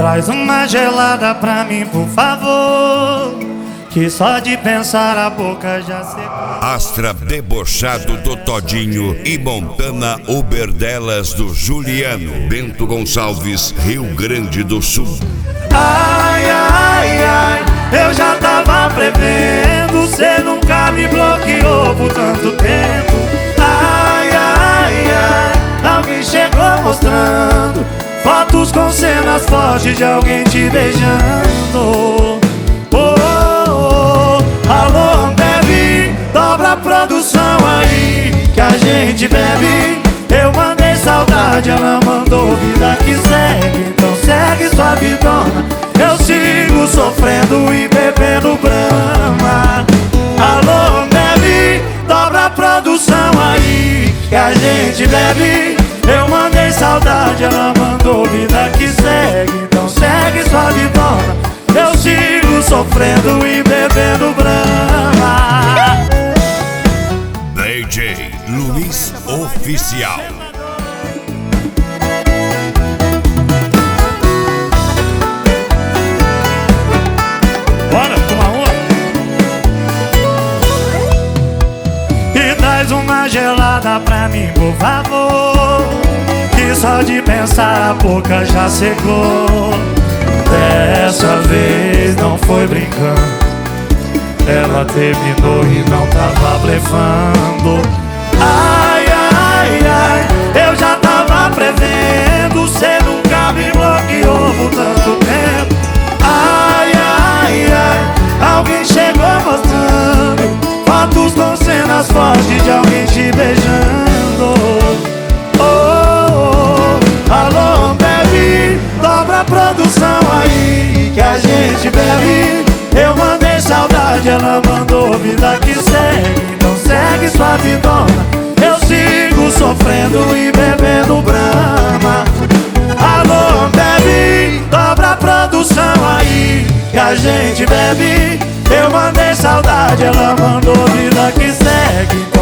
Traz uma gelada pra mim, por favor, que só de pensar a boca já secou. Astra debochado do Todinho e Montana Uber delas do Juliano. Bento Gonçalves, Rio Grande do Sul. Ai, ai, ai, eu já tava prevendo, cê nunca me bloqueou por tanto tempo. Ai, ai, ai, alguém chegou mostrando fotos com cenas fortes de alguém te beijando. Oh, oh, oh. Alô, Ambev, dobra a produção aí que a gente bebe. Eu mandei saudade, ela mandou vida que segue. Então segue sua vidona, eu sigo sofrendo e bebendo Brahma. Alô, Ambev, dobra a produção aí que a gente bebe. Eu mandei saudade, ela mandou vida que segue. Então segue sua vidona, eu sigo sofrendo e bebendo Brahma. DJ Luiz Oficial. Bora tomar uma? E traz uma gelada pra mim, por favor, que só de pensar a boca já secou. Dessa vez não foi brincando, ela terminou e não tava blefando. Ai, ai, ai, eu já tava prevendo, cê nunca me bloqueou por tanto tempo. Ai, ai, ai, alguém chegou mostrando fotos com cenas fortes de alguém te beijando. Oh, oh, oh. Alô, Ambev, dobra a produção aí que a gente bebe. Eu mandei saudade, ela mandou vida que segue. Então segue sua vidona, eu sigo sofrendo e bebendo Brahma. Alô, Ambev, dobra a produção aí que a gente bebe. Eu mandei saudade, ela mandou vida que segue.